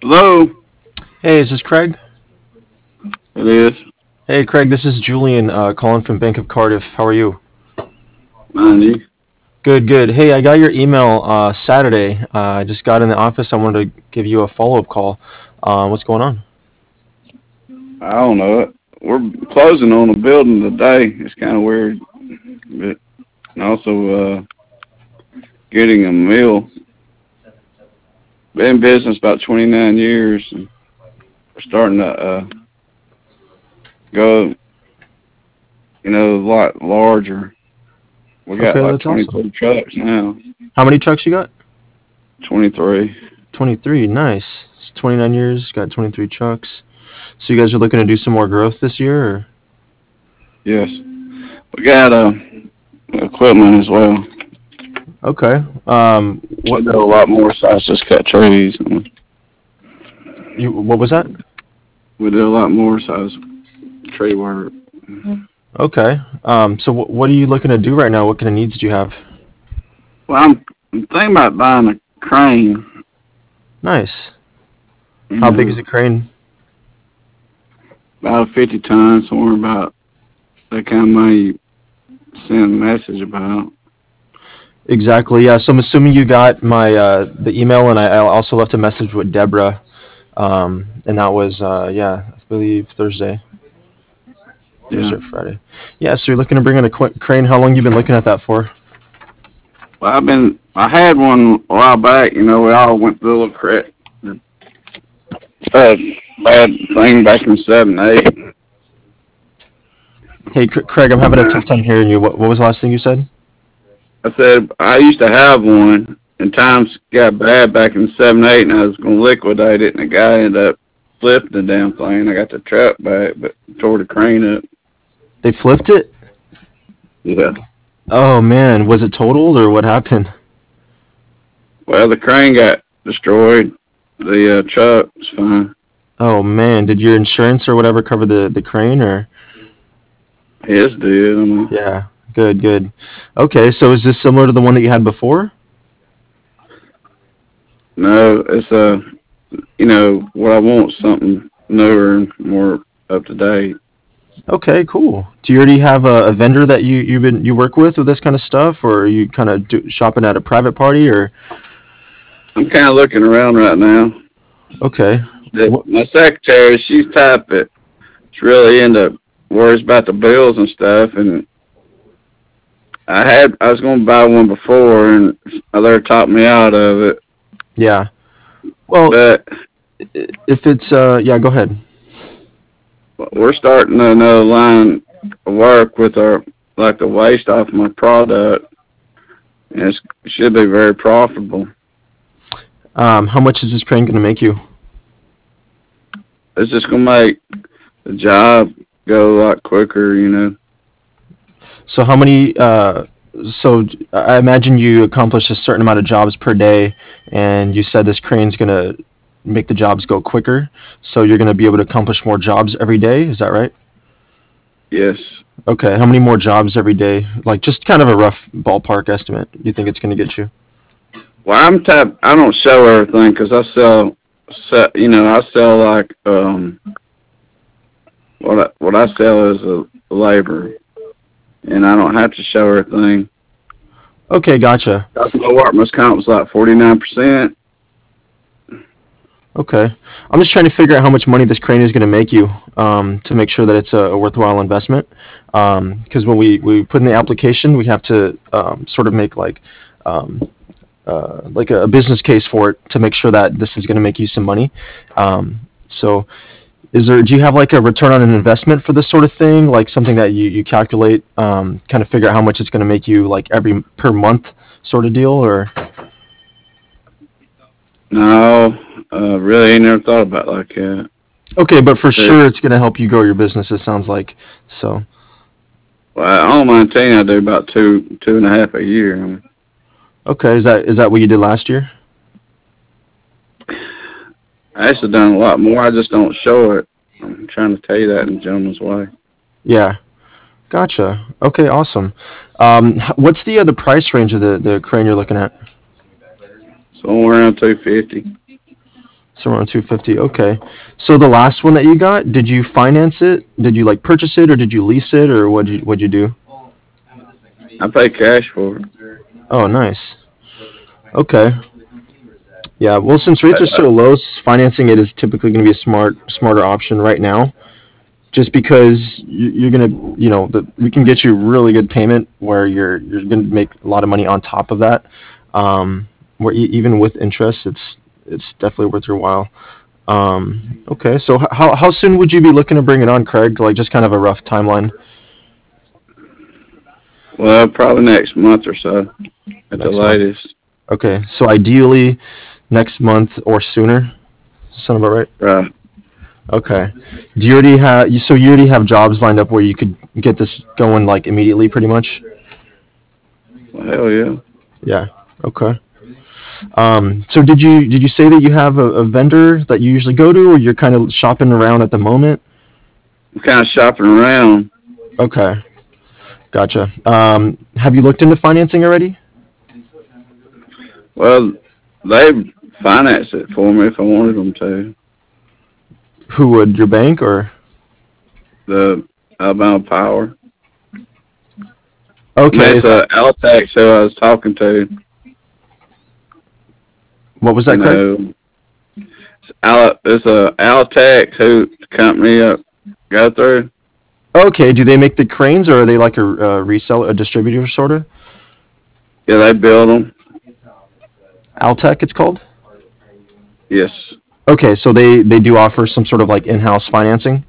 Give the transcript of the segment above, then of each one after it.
Hello, Hey, is this Craig? it is Hey, Craig, this is Julian calling from Bank of Cardiff. How are you? 90. Good, good. Hey, I got your email Saturday. I just got in the office. I wanted to give you a follow-up call. What's going on? I don't know it. We're closing on a building today. It's kind of weird, but and also getting a mill. Been in business about 29 years, and we're starting to go, a lot larger. We got Okay, like that's awesome. 23 trucks now. How many trucks you got? 23, 23. Nice. It's 29 years, got 23 trucks. So you guys are looking to do some more growth this year, or? yes. We got equipment as well. Okay. We What do a lot more size just cut trees. what was that? We do a lot more size tree work. Okay. So what are you looking to do right now? What kind of needs do you have? Well, I'm thinking about buying a crane. Nice. You How big is know, the crane? about a 50 ton, somewhere about that kind of money you send a message about. Exactly. Yeah. So I'm assuming you got my the email, and I also left a message with Deborah, and that was yeah, I believe Yeah. Thursday or Friday. Yeah. So you're looking to bring in a crane. How long you been looking at that for? Well, I had one a while back. We all went through a little bad, bad thing back in '7, '8. Hey, Craig, I'm having a tough time hearing you. What was the last thing you said? I said I used to have one, and times got bad back in '7, '8, and I was going to liquidate it, and the guy ended up flipping the damn thing. I got the truck back, but tore the crane up. They flipped it. Yeah. Oh man, was it totaled or what happened? Well, the crane got destroyed. The truck's fine. Oh man, did your insurance or whatever cover the crane or? His did. I mean, Yeah. Good, good. Okay, so is this similar to the one that you had before? no, it's what I want something newer and more up to date. Okay, cool. Do you already have a vendor that you work with this kind of stuff, or are you kind of shopping at a private party, or? I'm kind of looking around right now. Okay. What? My secretary, she's type it. She's really into worries about the bills and stuff. And I was going to buy one before, and they talked me out of it. Yeah. Well, But if it's yeah, go ahead. we're starting another line of work with our like the waste off my product, and it should be very profitable. How much is this crane going to make you? It's just gonna make the job go a lot quicker. So how many? So I imagine you accomplish a certain amount of jobs per day, and you said this crane's going to make the jobs go quicker. So you're going to be able to accomplish more jobs every day. Is that right? Yes. Okay. How many more jobs every day? Like just kind of a rough ballpark estimate. You think it's going to get you? Well, I don't sell everything because I sell like what I sell is a labor, and I don't have to show everything. Okay, gotcha. My workman's comp was like 49%. Okay. I'm just trying to figure out how much money this crane is going to make you to make sure that it's a worthwhile investment. Because when we put in the application, we have to sort of make um, like a business case for it to make sure that this is going to make you some money. So, do you have like a return on an investment for this sort of thing? Like something that you calculate, kind of figure out how much it's going to make you like every per month sort of deal, or? No, really ain't never thought about it like that. Okay, but for But, sure it's going to help you grow your business. It sounds like so. well, on my team, I do about two and a half a year. Okay, is that what you did last year? I actually done a lot more. I just don't show it. I'm trying to tell you that in a gentleman's way. Yeah, gotcha. Okay, awesome. What's the price range of the crane you're looking at? Somewhere around 250. So around 250. Okay. So the last one that you got, did you finance it? Did you like purchase it, or did you lease it, or what'd you do? I pay cash for it. Oh, nice. Okay. Yeah. Well, since rates are so low, financing it is typically going to be a smarter option right now. Just because you're gonna, we can get you really good payment where you're gonna make a lot of money on top of that. Where even with interest, it's definitely worth your while. Okay, so how soon would you be looking to bring it on, Craig? Like just kind of a rough timeline Well, probably next month or so at the next month. latest. Okay, so ideally next month or sooner. Sound about right? Right. Okay. Do you already have so you already have jobs lined up where you could get this going like immediately, pretty much? Well, hell yeah. Yeah. Okay. So did you say that you have a vendor that you usually go to, or you're kind of shopping around at the moment? I'm kind of shopping around. Okay. Gotcha. Have you looked into financing already? Well, they finance it for me if I wanted them to. Who would, your bank or? The Alabama Power. I mean, Okay. it's Altex who I was talking to. What was You that, Craig? know, it's a Altex who the company go through. Okay. Do they make the cranes, or are they like a reseller, a distributor sort of? Yeah, they build them. Altech, it's called. Yes. Okay, so they do offer some sort of like in-house financing.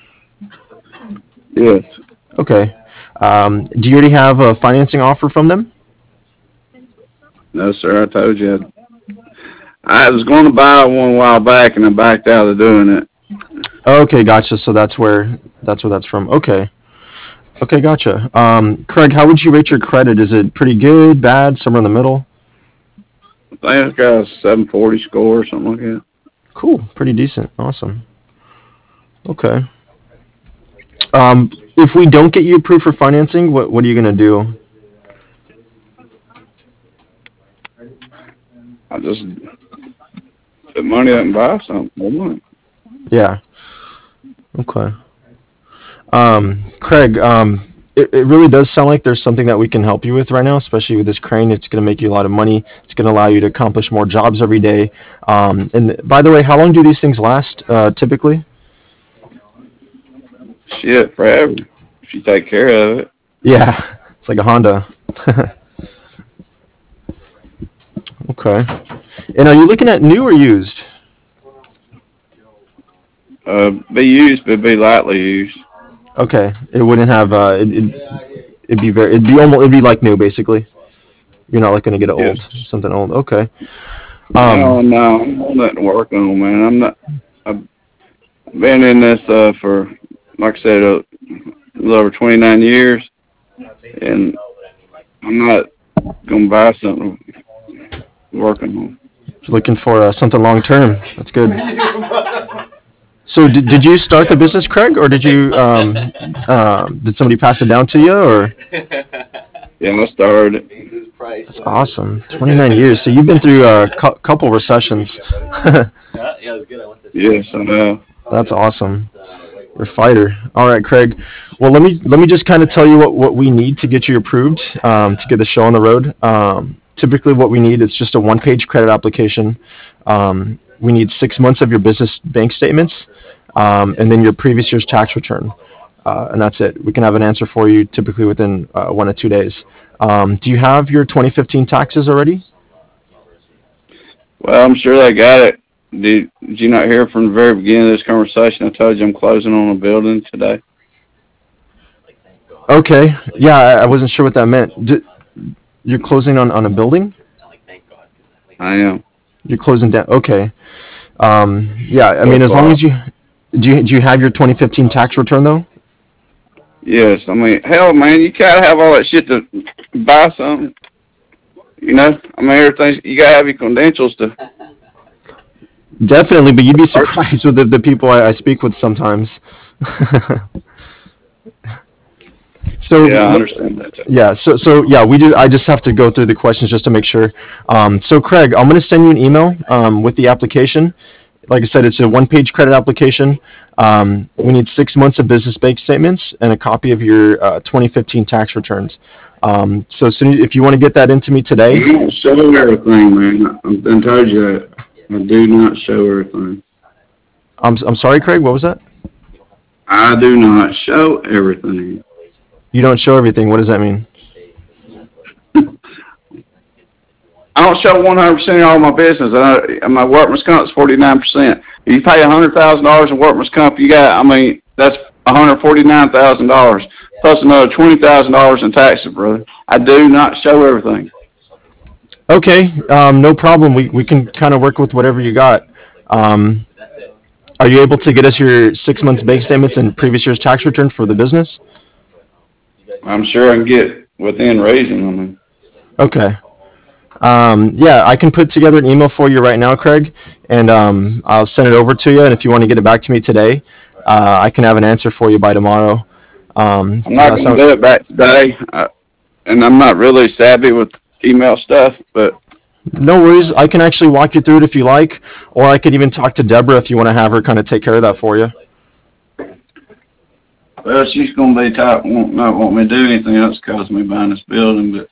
Yes. Okay. Do you already have a financing offer from them? No, sir. I told you. I was going to buy one a while back, and I backed out of doing it. Okay, gotcha. So that's from. Okay. Okay, gotcha. Craig, how would you rate your credit? Is it pretty good, bad, somewhere in the middle? I think it's got a 740 score or something like that. Cool, pretty decent. Awesome. Okay. If we don't get you approved for financing, what are you gonna do? I just put money up and buy something. I want. Yeah. Okay. Craig, it really does sound like there's something that we can help you with right now, especially with this crane. It's going to make you a lot of money. It's going to allow you to accomplish more jobs every day. And by the way, how long do these things last typically? Shit, forever. If you take care of it. Yeah, it's like a Honda. Okay. And are you looking at new or used? Be used, but be lightly used. Okay. It wouldn't have. It'd be like new basically. You're not like going to get it Yes. old, something old. Okay. No, no, I'm on that to work on, man. I'm not. I've been in this for, like I said, a little over 29 years, and I'm not gonna buy something working on. Looking for something long term. That's good. So did you start the business, Craig, or did somebody pass it down to you, or? Yeah, I started it. That's awesome. 29 years. So you've been through a couple recessions. Yes, I know. That's awesome. You're a fighter. All right, Craig. Well, let me just kind of tell you what we need to get you approved to get the show on the road. Typically, what we need is just a one-page credit application. We need 6 months of your business bank statements, and then your previous year's tax return, and that's it. We can have an answer for you typically within 1 to 2 days. Do you have your 2015 taxes already? Well, I'm sure they got it. Did you not hear from the very beginning of this conversation? I told you I'm closing on a building today. Okay. Yeah, I wasn't sure what that meant. You're closing on a building? I am. You're closing down. Okay. Yeah, I So mean, as long far. as do you have your 2015 tax return though? Yes, I mean, hell, man, you gotta have all that shit to buy something. You know, I mean, everything you gotta have your credentials to. Definitely, but you'd be surprised with the people I speak with sometimes. So Yeah, I understand that. yeah, so yeah, we do. I just have to go through the questions just to make sure. So Craig, I'm going to send you an email with the application. like I said, it's a one-page credit application. We need 6 months of business bank statements and a copy of your 2015 tax returns. So if you want to get that into me today. I don't show everything, man. I've been told you that. I do not show everything. I'm sorry, Craig. What was that? I do not show everything. You don't show everything. What does that mean? I don't show 100% of all my business. My workman's comp is 49%. If you pay $100,000 in workman's comp, that's $149,000 plus another $20,000 in taxes, brother. I do not show everything. Okay, no problem. We can kind of work with whatever you got. Are you able to get us your 6 months bank statements and previous year's tax return for the business? I'm sure I can get within reason. Okay. Yeah, I can put together an email for you right now, Craig, and I'll send it over to you. And if you want to get it back to me today, I can have an answer for you by tomorrow. I'm not going to do it back today, and I'm not really savvy with email stuff, but no worries. I can actually walk you through it if you like, or I could even talk to Deborah if you want to have her kind of take care of that for you. Well, she's going to be not want me to do anything else because me buying this building, but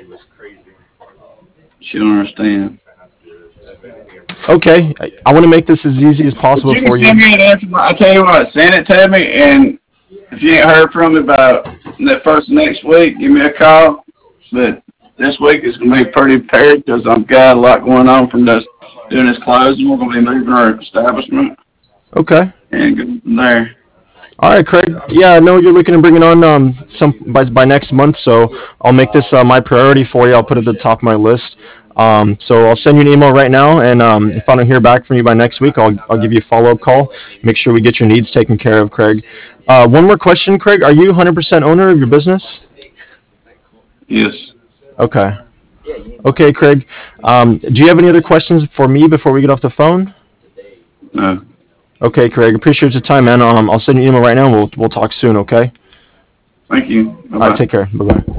she don't understand. Okay, I want to make this as easy as possible for you. Send me an answer. I tell you what, send it to me, and if you ain't heard from me about the first of next week, give me a call. But this week is going to be pretty paired because I've got a lot going on from this doing this closing. We're going to be moving our establishment. Okay. And go from there. All right, Craig. Yeah, I know you're looking to bring it on by next month, so I'll make this my priority for you. I'll put it at the top of my list. So I'll send you an email right now, and if I don't hear back from you by next week, I'll give you a follow-up call. Make sure we get your needs taken care of, Craig. One more question, Craig. Are you 100% owner of your business? Yes. Okay. Okay, Craig. Do you have any other questions for me before we get off the phone? No. Okay, Craig. Appreciate your time, man. I'll send you an email right now, and we'll talk soon, okay? Thank you. Bye-bye. All right, take care. Bye-bye.